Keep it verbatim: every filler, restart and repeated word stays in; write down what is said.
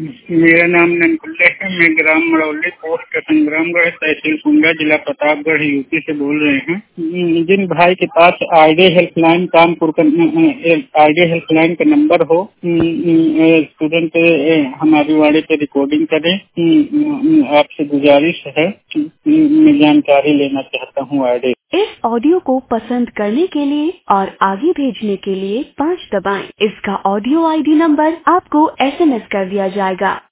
मेरा नाम ननकुल्ले है। मैं ग्राम मड़ौली, पोस्ट संग्रामगढ़, तहसील कुंडा, जिला प्रतापगढ़, यूपी से बोल रहे हैं। जिन भाई के पास आईडी हेल्पलाइन कानपुर का आईडी हेल्पलाइन का नंबर हो, स्टूडेंट हमारी वाड़ी पे रिकॉर्डिंग करें। आपसे गुजारिश है, मैं जानकारी लेना चाहता हूँ आईडी। इस ऑडियो को पसंद करने के लिए और आगे भेजने के लिए पाँच दबाएं। इसका ऑडियो आईडी नंबर आपको एसएमएस कर दिया जाएगा।